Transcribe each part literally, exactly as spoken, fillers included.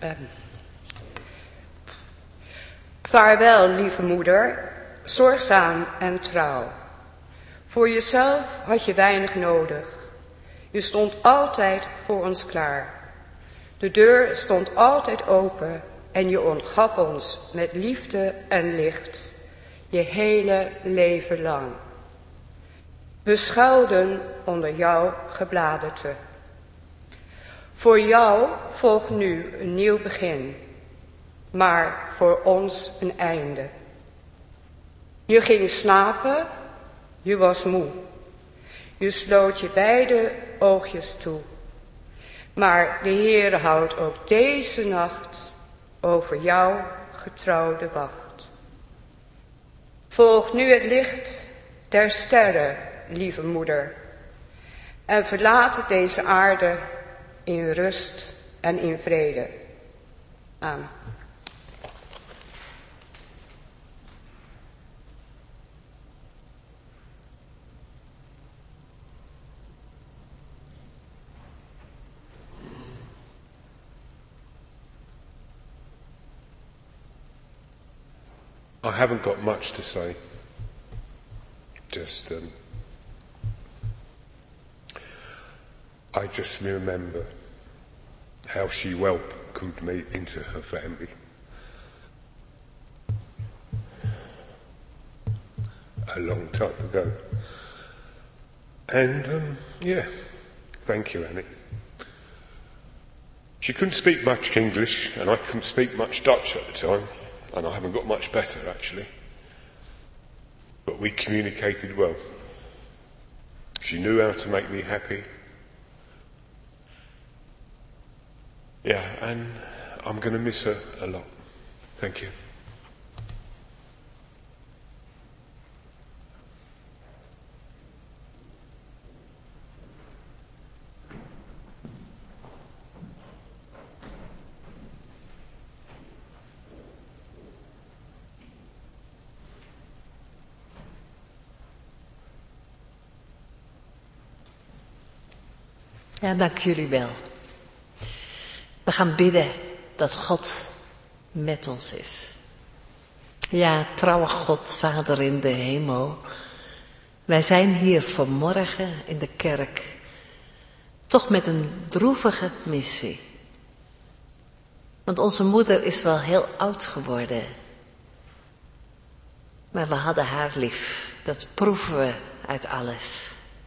Uh, vaarwel, lieve moeder, zorgzaam en trouw. Voor jezelf had je weinig nodig. Je stond altijd voor ons klaar. De deur stond altijd open en je ontgaf ons met liefde en licht, je hele leven lang. We schuilden onder jouw gebladerte. Voor jou volgt nu een nieuw begin, maar voor ons een einde. Je ging slapen, je was moe. Je sloot je beide oogjes toe. Maar de Heere houdt ook deze nacht over jouw getrouwde wacht. Volg nu het licht der sterren, lieve moeder, en verlaat deze aarde in rust en in vrede. Amen. I haven't got much to say. Just, um, I just remember how she welcomed me into her family. A long time ago. And, um, yeah, thank you, Annie. She couldn't speak much English, and I couldn't speak much Dutch at the time. And I haven't got much better, actually. But we communicated well. She knew how to make me happy. Yeah, and I'm going to miss her a lot. Thank you. Ja, dank jullie wel. We gaan bidden dat God met ons is. Ja, trouwe God, Vader in de hemel. Wij zijn hier vanmorgen in de kerk, toch met een droevige missie. Want onze moeder is wel heel oud geworden. Maar we hadden haar lief. Dat proeven we uit alles.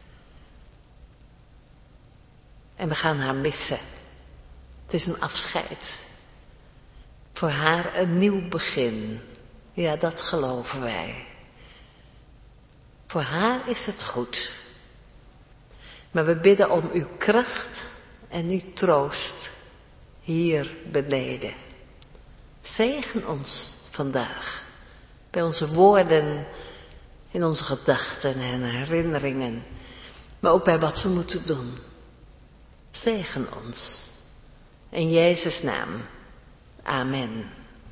En we gaan haar missen. Het is een afscheid. Voor haar een nieuw begin. Ja, dat geloven wij. Voor haar is het goed. Maar we bidden om uw kracht en uw troost hier beneden. Zegen ons vandaag. Bij onze woorden, in onze gedachten en herinneringen. Maar ook bij wat we moeten doen. Zegen ons. In Jezus' naam. Amen.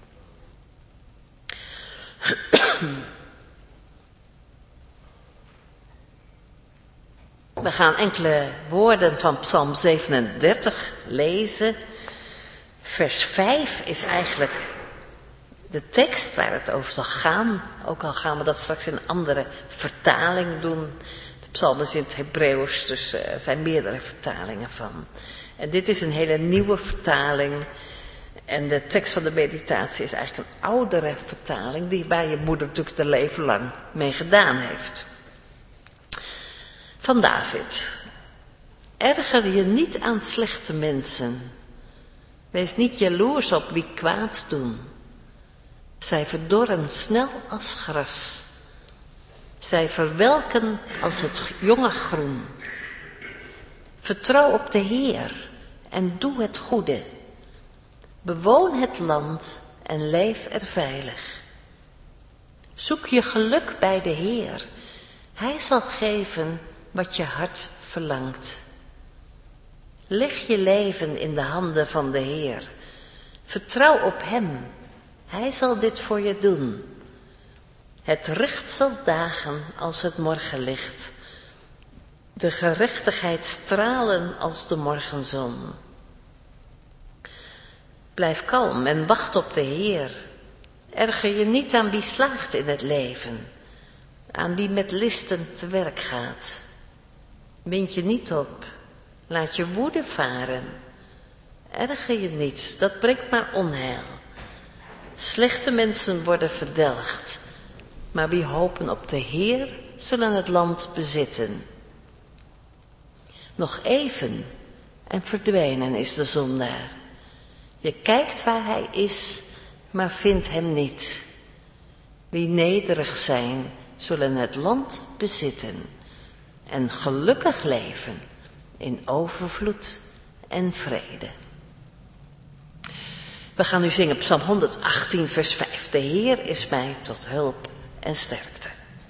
We gaan enkele woorden van Psalm zevenendertig lezen. Vers vijf is eigenlijk de tekst waar het over zal gaan. Ook al gaan we dat straks in een andere vertaling doen. De psalm is in het Hebreeuws, dus er zijn meerdere vertalingen van. En dit is een hele nieuwe vertaling. En de tekst van de meditatie is eigenlijk een oudere vertaling, die waar je moeder natuurlijk de leven lang mee gedaan heeft. Van David. Erger je niet aan slechte mensen. Wees niet jaloers op wie kwaad doen. Zij verdorren snel als gras. Zij verwelken als het jonge groen. Vertrouw op de Heer en doe het goede. Bewoon het land en leef er veilig. Zoek je geluk bij de Heer. Hij zal geven wat je hart verlangt. Leg je leven in de handen van de Heer. Vertrouw op Hem. Hij zal dit voor je doen. Het recht zal dagen als het morgenlicht. De gerechtigheid stralen als de morgenzon. Blijf kalm en wacht op de Heer. Erger je niet aan wie slaagt in het leven, aan wie met listen te werk gaat. Wind je niet op, laat je woede varen. Erger je niet, dat brengt maar onheil. Slechte mensen worden verdelgd, maar wie hopen op de Heer zullen het land bezitten. Nog even en verdwenen is de zondaar. Je kijkt waar hij is, maar vindt hem niet. Wie nederig zijn, zullen het land bezitten en gelukkig leven in overvloed en vrede. We gaan nu zingen Psalm honderdachttien vers vijf. De Heer is mij tot hulp en sterkte.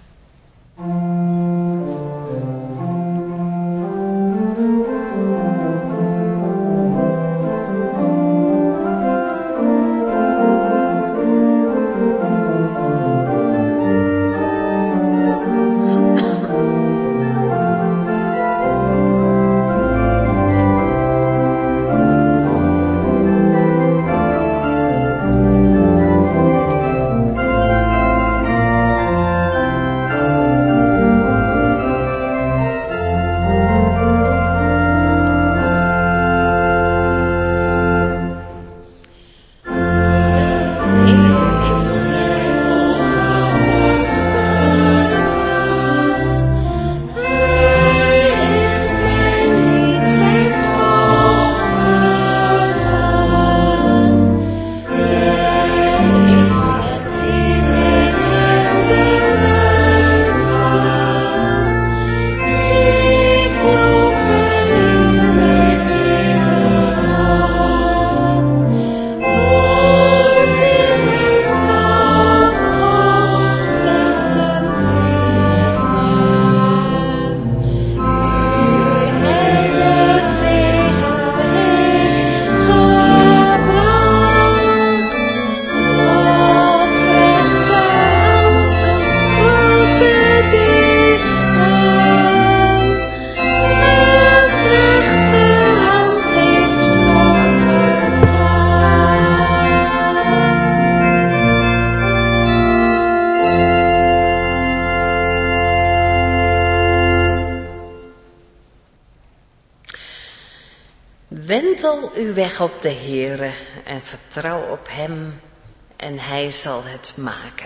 Wentel uw weg op de Heere en vertrouw op hem en hij zal het maken.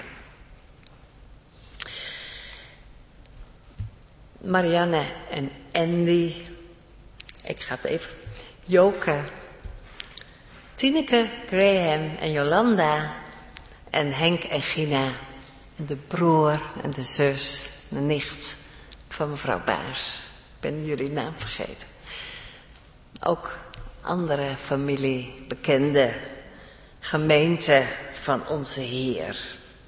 Marianne en Andy, ik ga het even, Joke, Tineke, Graham en Jolanda en Henk en Gina en de broer en de zus, de nicht van mevrouw Baars. Ik ben jullie naam vergeten. Ook andere familie, bekende gemeente van onze Heer.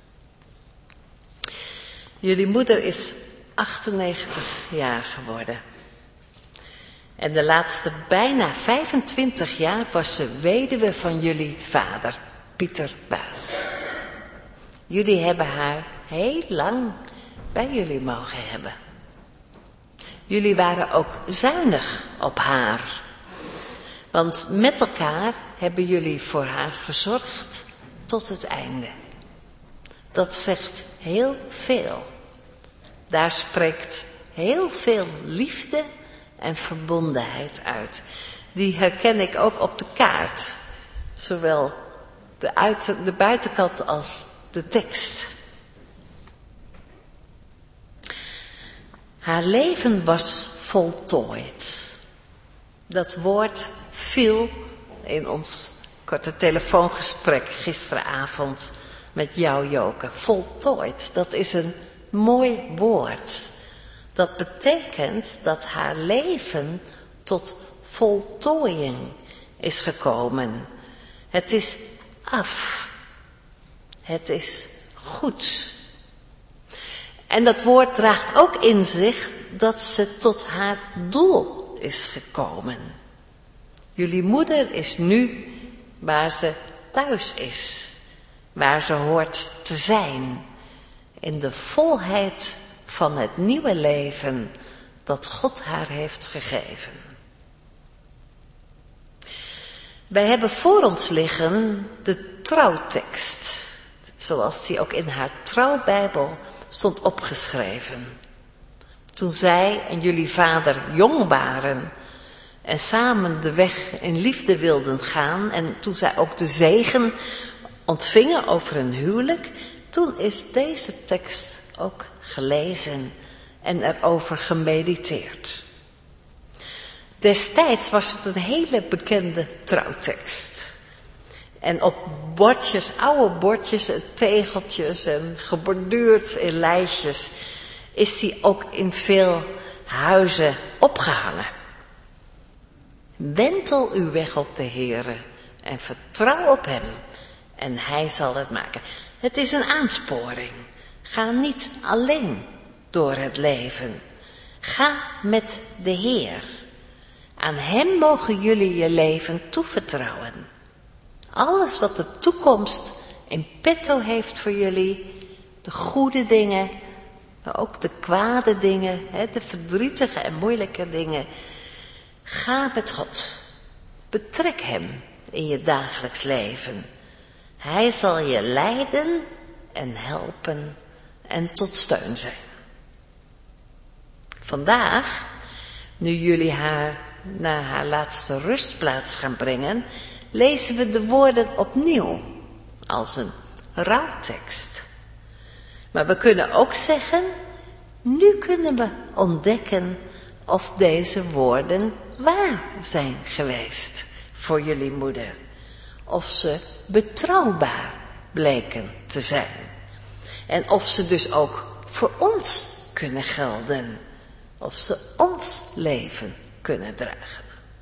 Jullie moeder is achtennegentig jaar geworden. En de laatste bijna vijfentwintig jaar was ze weduwe van jullie vader, Pieter Baas. Jullie hebben haar heel lang bij jullie mogen hebben. Jullie waren ook zuinig op haar. Want met elkaar hebben jullie voor haar gezorgd tot het einde. Dat zegt heel veel. Daar spreekt heel veel liefde en verbondenheid uit. Die herken ik ook op de kaart. Zowel de, uit, de buitenkant als de tekst. Haar leven was voltooid. Dat woord viel in ons korte telefoongesprek gisteravond met jou, Joke. Voltooid, dat is een mooi woord. Dat betekent dat haar leven tot voltooiing is gekomen. Het is af. Het is goed. En dat woord draagt ook in zich dat ze tot haar doel is gekomen. Jullie moeder is nu waar ze thuis is, waar ze hoort te zijn, in de volheid van het nieuwe leven dat God haar heeft gegeven. Wij hebben voor ons liggen de trouwtekst, zoals die ook in haar trouwbijbel stond opgeschreven. Toen zij en jullie vader jong waren en samen de weg in liefde wilden gaan en toen zij ook de zegen ontvingen over hun huwelijk, toen is deze tekst ook gelezen en erover gemediteerd. Destijds was het een hele bekende trouwtekst. En op bordjes, oude bordjes en tegeltjes en geborduurd in lijstjes, is die ook in veel huizen opgehangen. Wentel uw weg op de Heere en vertrouw op hem en hij zal het maken. Het is een aansporing. Ga niet alleen door het leven. Ga met de Heer. Aan hem mogen jullie je leven toevertrouwen. Alles wat de toekomst in petto heeft voor jullie, de goede dingen, maar ook de kwade dingen, de verdrietige en moeilijke dingen. Ga met God. Betrek hem in je dagelijks leven. Hij zal je leiden en helpen en tot steun zijn. Vandaag, nu jullie haar naar haar laatste rustplaats gaan brengen, lezen we de woorden opnieuw als een rouwtekst. Maar we kunnen ook zeggen, nu kunnen we ontdekken of deze woorden waar zijn geweest voor jullie moeder. Of ze betrouwbaar bleken te zijn. En of ze dus ook voor ons kunnen gelden. Of ze ons leven kunnen dragen.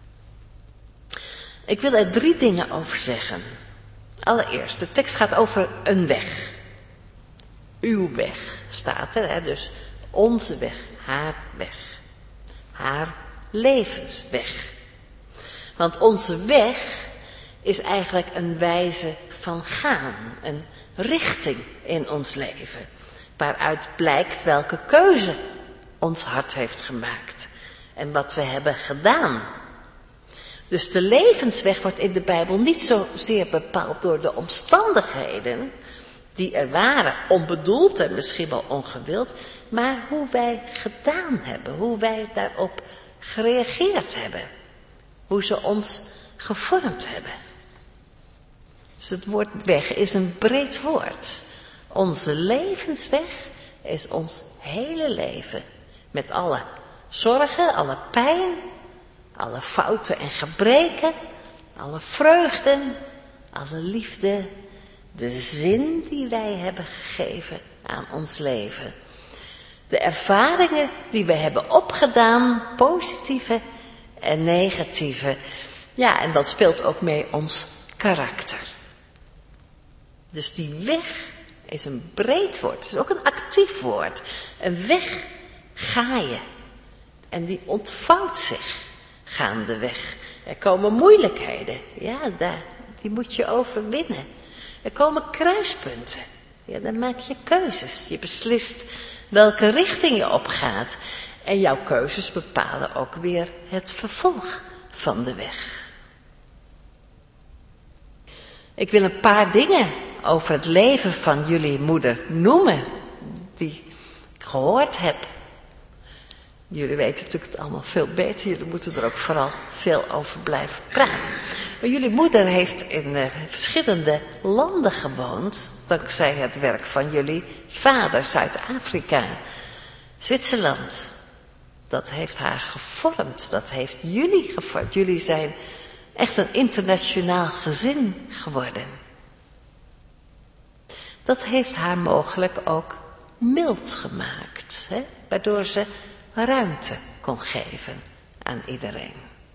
Ik wil er drie dingen over zeggen. Allereerst, de tekst gaat over een weg. Uw weg staat er, hè? Dus onze weg, haar weg. Haar levensweg. Want onze weg is eigenlijk een wijze van gaan, een richting in ons leven. Waaruit blijkt welke keuze ons hart heeft gemaakt en wat we hebben gedaan. Dus de levensweg wordt in de Bijbel niet zozeer bepaald door de omstandigheden die er waren, onbedoeld en misschien wel ongewild, maar hoe wij gedaan hebben, hoe wij daarop gereageerd hebben, hoe ze ons gevormd hebben. Dus het woord weg is een breed woord. Onze levensweg is ons hele leven. Met alle zorgen, alle pijn, alle fouten en gebreken, alle vreugden, alle liefde, de zin die wij hebben gegeven aan ons leven. De ervaringen die we hebben opgedaan, positieve en negatieve. Ja, en dat speelt ook mee ons karakter. Dus die weg is een breed woord. Het is ook een actief woord. Een weg ga je. En die ontvouwt zich gaandeweg. Er komen moeilijkheden. Ja, daar, die moet je overwinnen. Er komen kruispunten. Ja, dan maak je keuzes. Je beslist welke richting je opgaat. En jouw keuzes bepalen ook weer het vervolg van de weg. Ik wil een paar dingen over het leven van jullie moeder noemen, die ik gehoord heb. Jullie weten natuurlijk het allemaal veel beter, jullie moeten er ook vooral veel over blijven praten. Maar jullie moeder heeft in uh, verschillende landen gewoond, dankzij het werk van jullie vader, Zuid-Afrika, Zwitserland. Dat heeft haar gevormd, dat heeft jullie gevormd. Jullie zijn echt een internationaal gezin geworden. Dat heeft haar mogelijk ook mild gemaakt, hè? Waardoor ze ruimte kon geven aan iedereen.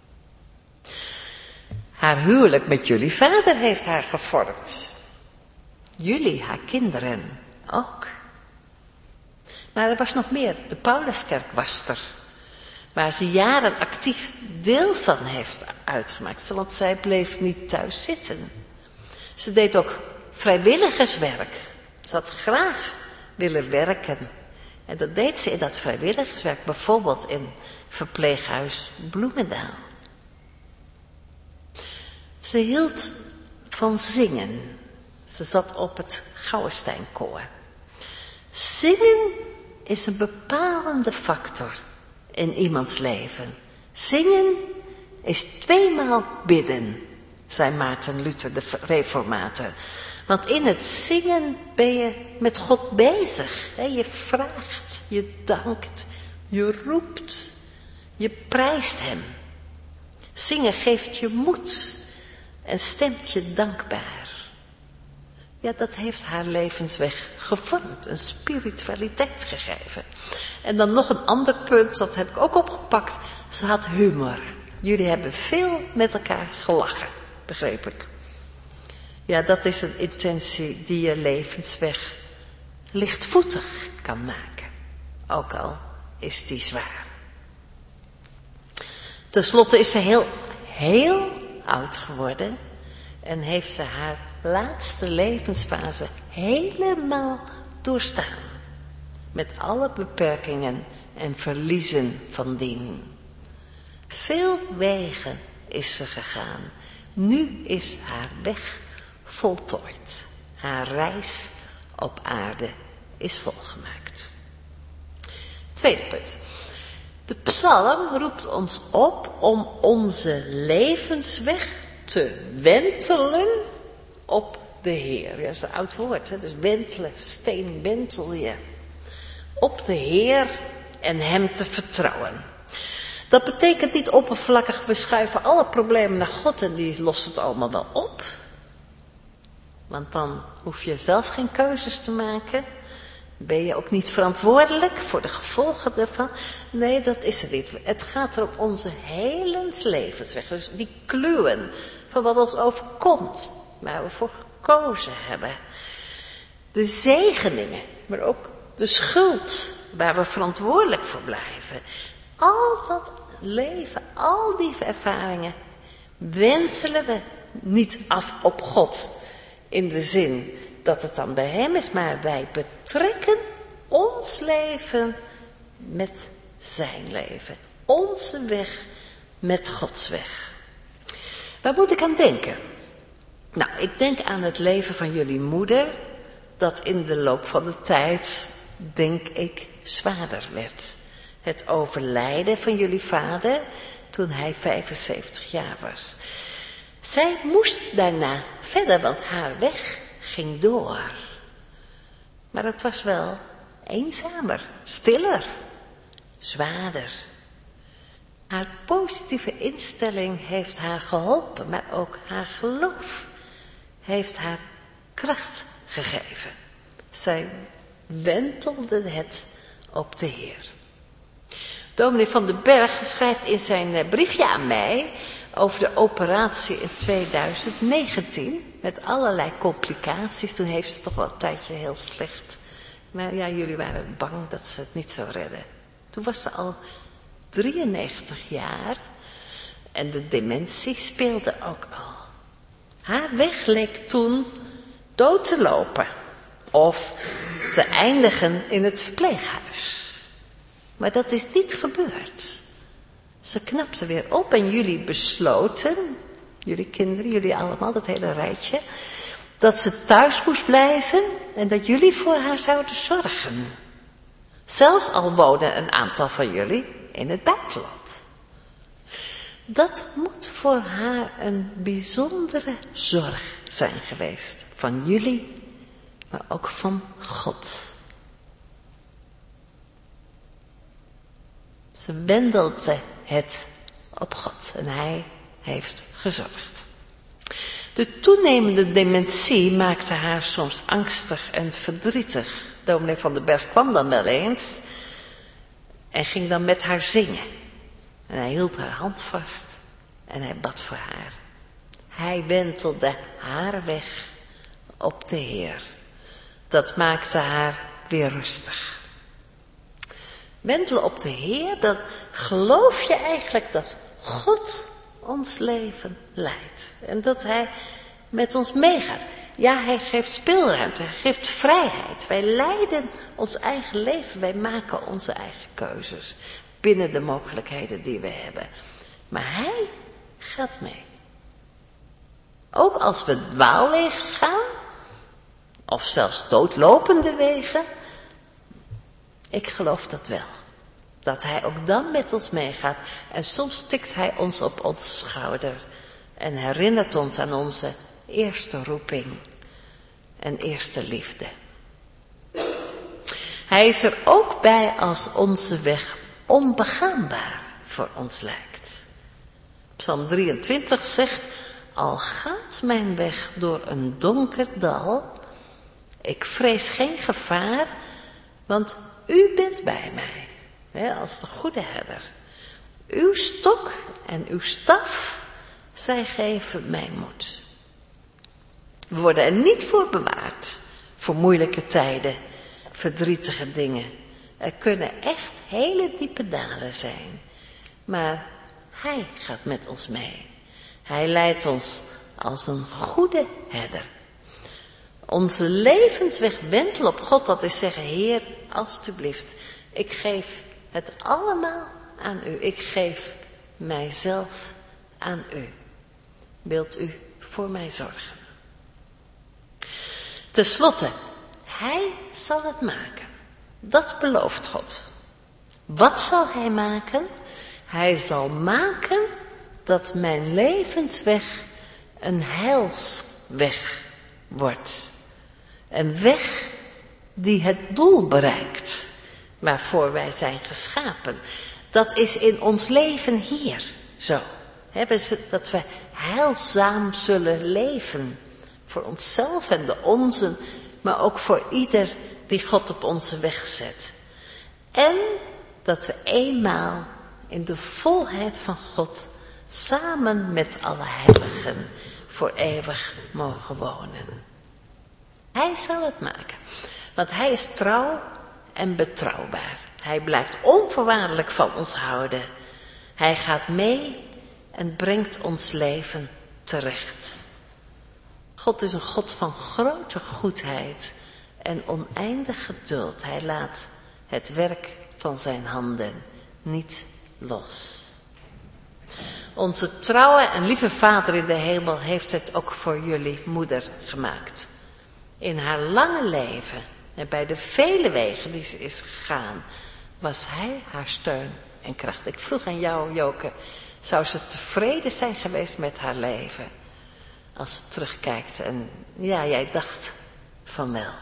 Haar huwelijk met jullie vader heeft haar gevormd. Jullie, haar kinderen, ook. Maar er was nog meer. De Pauluskerk was er. Waar ze jaren actief deel van heeft uitgemaakt. Want zij bleef niet thuis zitten. Ze deed ook vrijwilligerswerk. Ze had graag willen werken. En dat deed ze in dat vrijwilligerswerk. Bijvoorbeeld in verpleeghuis Bloemendaal. Ze hield van zingen. Ze zat op het Gouwensteinkoor. Zingen is een bepalende factor in iemands leven. Zingen is tweemaal bidden, zei Maarten Luther, de reformator. Want in het zingen ben je met God bezig. Je vraagt, je dankt, je roept, je prijst hem. Zingen geeft je moed en stemt je dankbaar. Ja, dat heeft haar levensweg gevormd, een spiritualiteit gegeven. En dan nog een ander punt, dat heb ik ook opgepakt. Ze had humor. Jullie hebben veel met elkaar gelachen, begreep ik. Ja, dat is een intentie die je levensweg lichtvoetig kan maken. Ook al is die zwaar. Ten slotte is ze heel, heel oud geworden. En heeft ze haar laatste levensfase helemaal doorstaan. Met alle beperkingen en verliezen van dien. Veel wegen is ze gegaan. Nu is haar weg voltooid. Haar reis op aarde is volgemaakt. Tweede punt. De psalm roept ons op om onze levensweg te wentelen op de Heer. Ja, dat is een oud woord, hè? Dus wentelen, steen, wentel je. Op de Heer en hem te vertrouwen. Dat betekent niet oppervlakkig, we schuiven alle problemen naar God en die lost het allemaal wel op. Want dan hoef je zelf geen keuzes te maken. Ben je ook niet verantwoordelijk voor de gevolgen daarvan? Nee, dat is het niet. Het gaat er om onze hele levensweg. Dus die kluwen van wat ons overkomt, waar we voor gekozen hebben. De zegeningen, maar ook de schuld, waar we verantwoordelijk voor blijven. Al dat leven, al die ervaringen, wentelen we niet af op God. In de zin dat het dan bij hem is, maar wij betrekken ons leven met zijn leven. Onze weg met Gods weg. Waar moet ik aan denken? Nou, ik denk aan het leven van jullie moeder, dat in de loop van de tijd, denk ik, zwaarder werd. Het overlijden van jullie vader toen hij vijfenzeventig jaar was. Zij moest daarna verder, want haar weg ging door. Maar het was wel eenzamer, stiller, zwaarder. Haar positieve instelling heeft haar geholpen, maar ook haar geloof heeft haar kracht gegeven. Zij wentelde het op de Heer. Dominee van den Berg schrijft in zijn briefje aan mij over de operatie in tweeduizend negentien. Met allerlei complicaties. Toen heeft ze toch wel een tijdje heel slecht. Maar ja, jullie waren bang dat ze het niet zou redden. Toen was ze al drieënnegentig jaar. En de dementie speelde ook al. Haar weg leek toen dood te lopen. Of te eindigen in het verpleeghuis. Maar dat is niet gebeurd. Ze knapte weer op en jullie besloten, jullie kinderen, jullie allemaal, dat hele rijtje, dat ze thuis moest blijven en dat jullie voor haar zouden zorgen. Zelfs al wonen een aantal van jullie in het buitenland. Dat moet voor haar een bijzondere zorg zijn geweest. Van jullie, maar ook van God. Ze wendelde het op God en hij heeft gezorgd. De toenemende dementie maakte haar soms angstig en verdrietig. Dominee van den Berg kwam dan wel eens en ging dan met haar zingen. En hij hield haar hand vast en hij bad voor haar. Hij wentelde haar weg op de Heer. Dat maakte haar weer rustig. Wentelen op de Heer, dan geloof je eigenlijk dat God ons leven leidt. En dat hij met ons meegaat. Ja, hij geeft speelruimte, hij geeft vrijheid. Wij leiden ons eigen leven, wij maken onze eigen keuzes. Binnen de mogelijkheden die we hebben. Maar hij gaat mee. Ook als we dwaalwegen gaan, of zelfs doodlopende wegen. Ik geloof dat wel. Dat hij ook dan met ons meegaat. En soms tikt hij ons op ons schouder en herinnert ons aan onze eerste roeping en eerste liefde. Hij is er ook bij als onze weg onbegaanbaar voor ons lijkt. Psalm drieëntwintig zegt, al gaat mijn weg door een donker dal, ik vrees geen gevaar, want u bent bij mij, hè, als de goede herder. Uw stok en uw staf, zij geven mij moed. We worden er niet voor bewaard, voor moeilijke tijden, verdrietige dingen. Er kunnen echt hele diepe dalen zijn, maar hij gaat met ons mee. Hij leidt ons als een goede herder. Onze levensweg wentelen op God, dat is zeggen, Heer, alstublieft, ik geef het allemaal aan u. Ik geef mijzelf aan u. Wilt u voor mij zorgen? Ten slotte, hij zal het maken. Dat belooft God. Wat zal hij maken? Hij zal maken dat mijn levensweg een heilsweg wordt. Een weg die het doel bereikt waarvoor wij zijn geschapen. Dat is in ons leven hier zo. He, dat we heilzaam zullen leven. Voor onszelf en de onzen, maar ook voor ieder die God op onze weg zet. En dat we eenmaal in de volheid van God samen met alle heiligen voor eeuwig mogen wonen. Hij zal het maken, want hij is trouw en betrouwbaar. Hij blijft onvoorwaardelijk van ons houden. Hij gaat mee en brengt ons leven terecht. God is een God van grote goedheid en oneindig geduld. Hij laat het werk van zijn handen niet los. Onze trouwe en lieve Vader in de hemel heeft het ook voor jullie moeder gemaakt. In haar lange leven en bij de vele wegen die ze is gegaan, was hij haar steun en kracht. Ik vroeg aan jou, Joke, zou ze tevreden zijn geweest met haar leven? Als ze terugkijkt en ja, jij dacht van wel.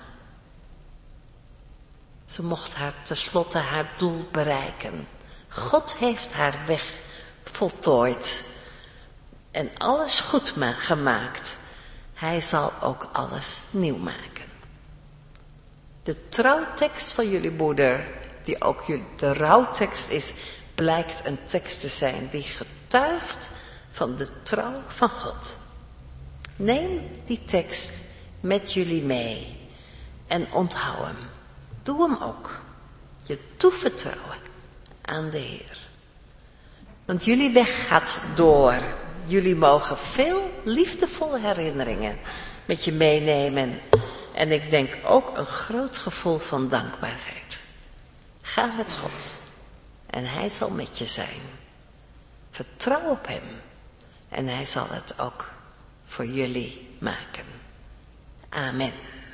Ze mocht haar tenslotte haar doel bereiken. God heeft haar weg voltooid en alles goed ma- gemaakt. Hij zal ook alles nieuw maken. De trouwtekst van jullie moeder, die ook jullie, de rouwtekst is, blijkt een tekst te zijn die getuigt van de trouw van God. Neem die tekst met jullie mee en onthoud hem. Doe hem ook. Je toevertrouwen aan de Heer. Want jullie weg gaat door. Jullie mogen veel liefdevolle herinneringen met je meenemen. En ik denk ook een groot gevoel van dankbaarheid. Ga met God. En hij zal met je zijn. Vertrouw op hem. En hij zal het ook voor jullie maken. Amen.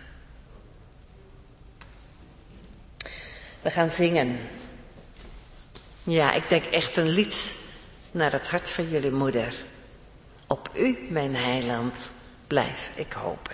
We gaan zingen. Ja, ik denk echt een lied naar het hart van jullie moeder. Op u, mijn heiland, blijf ik hopen.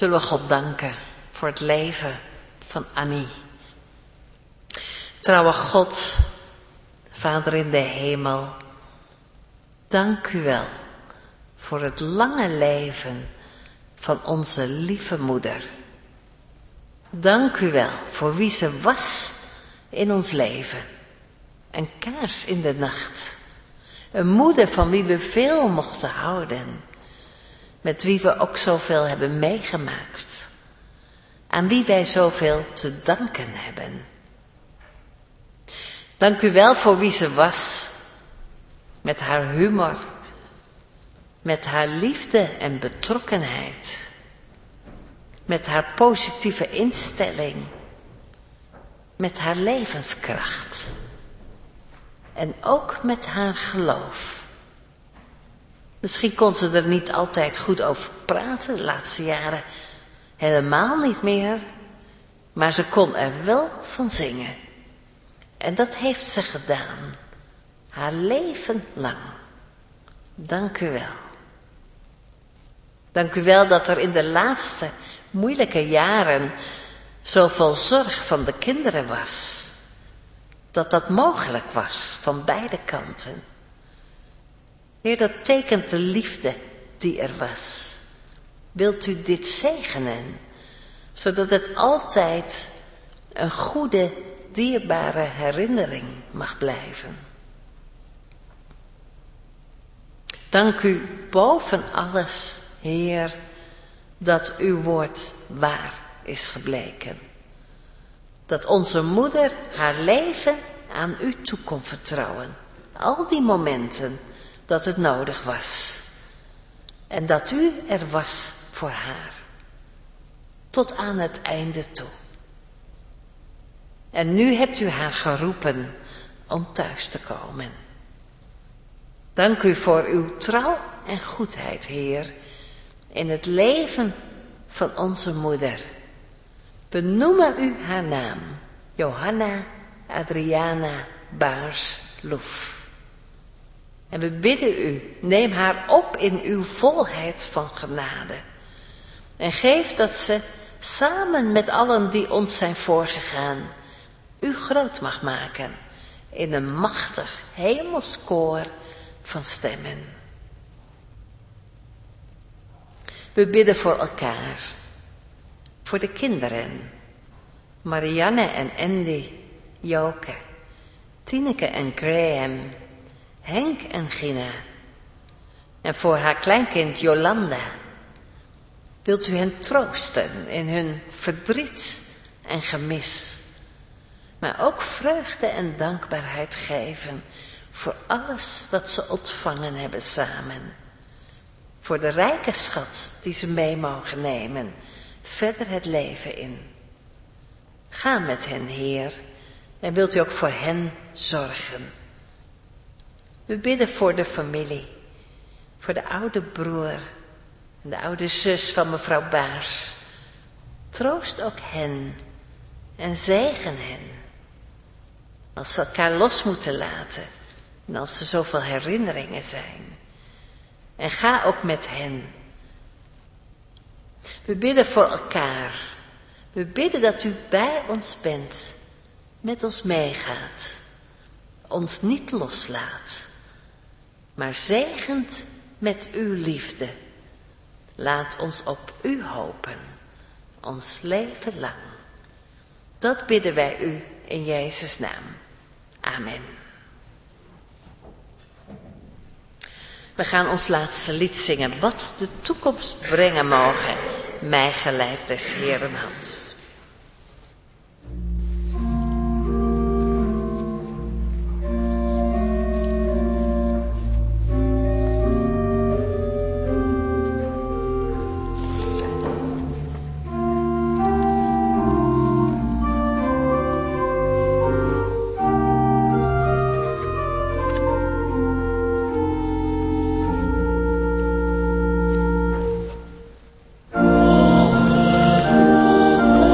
zullen we God danken voor het leven van Annie. Trouwe God, Vader in de hemel, dank u wel voor het lange leven van onze lieve moeder. Dank u wel voor wie ze was in ons leven. Een kaars in de nacht. Een moeder van wie we veel mochten houden. Met wie we ook zoveel hebben meegemaakt. Aan wie wij zoveel te danken hebben. Dank u wel voor wie ze was. Met haar humor. Met haar liefde en betrokkenheid. Met haar positieve instelling. Met haar levenskracht. En ook met haar geloof. Misschien kon ze er niet altijd goed over praten, de laatste jaren helemaal niet meer. Maar ze kon er wel van zingen. En dat heeft ze gedaan. Haar leven lang. Dank u wel. Dank u wel dat er in de laatste moeilijke jaren zoveel zorg van de kinderen was. Dat dat mogelijk was van beide kanten. Heer, dat tekent de liefde die er was. Wilt u dit zegenen, zodat het altijd een goede, dierbare herinnering mag blijven. Dank u boven alles, Heer, dat uw woord waar is gebleken. Dat onze moeder haar leven aan u toe kon vertrouwen. Al die momenten dat het nodig was. En dat u er was voor haar. Tot aan het einde toe. En nu hebt u haar geroepen om thuis te komen. Dank u voor uw trouw en goedheid, Heer, in het leven van onze moeder. We noemen u haar naam, Johanna Adriana Baars Loef. En we bidden u, neem haar op in uw volheid van genade. En geef dat ze samen met allen die ons zijn voorgegaan, u groot mag maken in een machtig hemels koor van stemmen. We bidden voor elkaar, voor de kinderen, Marianne en Andy, Joke, Tineke en Graham, Henk en Gina. En voor haar kleinkind Jolanda. Wilt u hen troosten in hun verdriet en gemis. Maar ook vreugde en dankbaarheid geven voor alles wat ze ontvangen hebben samen. Voor de rijke schat die ze mee mogen nemen, verder het leven in. Ga met hen, Heer, en wilt u ook voor hen zorgen. We bidden voor de familie, voor de oude broer en de oude zus van mevrouw Baars. Troost ook hen en zegen hen. Als ze elkaar los moeten laten en als er zoveel herinneringen zijn. En ga ook met hen. We bidden voor elkaar. We bidden dat u bij ons bent, met ons meegaat, ons niet loslaat, maar zegent met uw liefde. Laat ons op u hopen, ons leven lang. Dat bidden wij u in Jezus' naam. Amen. We gaan ons laatste lied zingen. Wat de toekomst brengen mogen, mij geleid des Heeren hand. Oh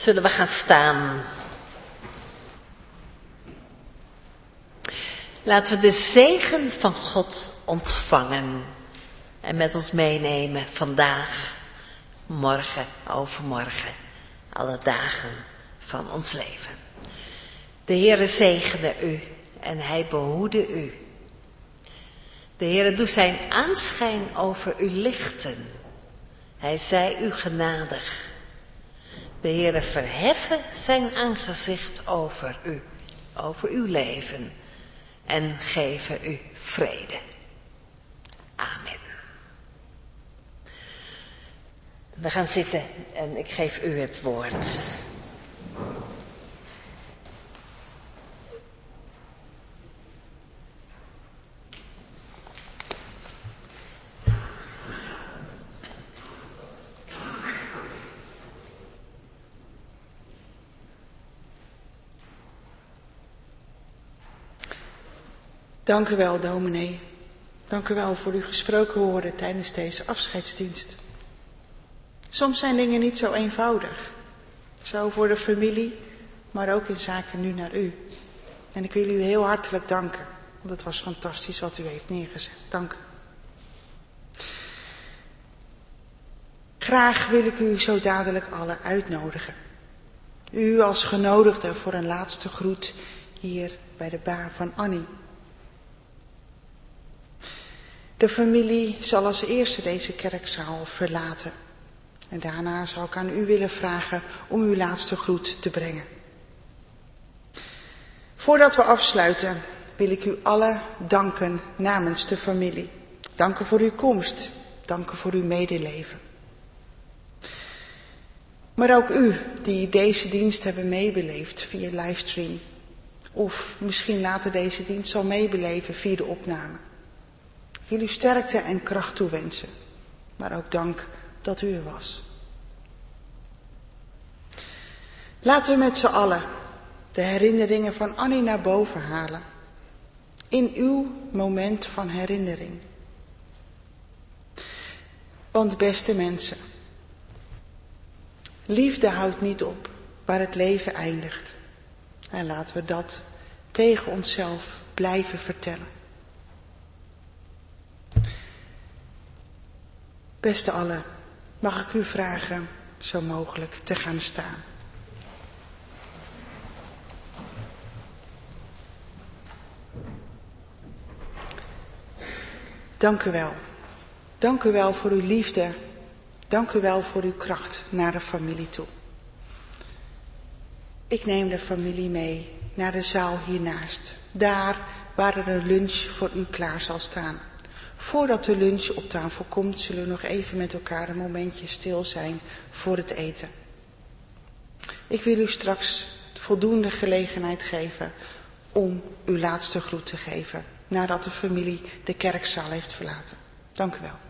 Zullen we gaan staan? Laten we de zegen van God ontvangen en met ons meenemen vandaag, morgen, overmorgen, alle dagen van ons leven. De Heere zegene u en hij behoede u. De Heere doet zijn aanschijn over u lichten. Hij zij u genadig. De Heere verheffen zijn aangezicht over u, over uw leven en geven u vrede. Amen. We gaan zitten en ik geef u het woord. Dank u wel, dominee. Dank u wel voor uw gesproken woorden tijdens deze afscheidsdienst. Soms zijn dingen niet zo eenvoudig. Zo voor de familie, maar ook in zaken nu naar u. En ik wil u heel hartelijk danken, want het was fantastisch wat u heeft neergezet. Dank u. Graag wil ik u zo dadelijk allen uitnodigen. U als genodigde voor een laatste groet hier bij de baar van Annie. De familie zal als eerste deze kerkzaal verlaten. En daarna zal ik aan u willen vragen om uw laatste groet te brengen. Voordat we afsluiten wil ik u allen danken namens de familie. Danken voor uw komst. Danken voor uw medeleven. Maar ook u die deze dienst hebben meebeleefd via livestream. Of misschien later deze dienst zal meebeleven via de opname. Ik wil u sterkte en kracht toewensen. Maar ook dank dat u er was. Laten we met z'n allen de herinneringen van Annie naar boven halen. In uw moment van herinnering. Want beste mensen, liefde houdt niet op waar het leven eindigt. En laten we dat tegen onszelf blijven vertellen. Beste allen, mag ik u vragen zo mogelijk te gaan staan. Dank u wel. Dank u wel voor uw liefde. Dank u wel voor uw kracht naar de familie toe. Ik neem de familie mee naar de zaal hiernaast. Daar waar er een lunch voor u klaar zal staan. Voordat de lunch op tafel komt, zullen we nog even met elkaar een momentje stil zijn voor het eten. Ik wil u straks voldoende gelegenheid geven om uw laatste groet te geven, nadat de familie de kerkzaal heeft verlaten. Dank u wel.